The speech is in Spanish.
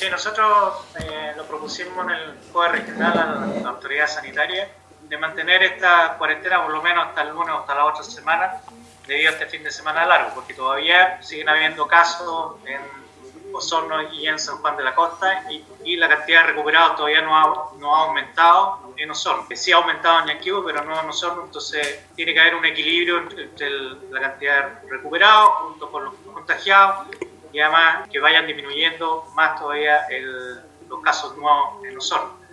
Sí, nosotros lo propusimos en el Poder Regional a la autoridad sanitaria de mantener esta cuarentena por lo menos hasta el lunes o hasta la otra semana, debido a este fin de semana largo, porque todavía siguen habiendo casos en Osorno y en San Juan de la Costa y la cantidad de recuperados todavía no ha aumentado en Osorno. Sí ha aumentado en Ñanquihue, pero no en Osorno, entonces tiene que haber un equilibrio entre la cantidad de recuperados junto con los contagiados y además que vayan disminuyendo más todavía los casos nuevos en Osorno.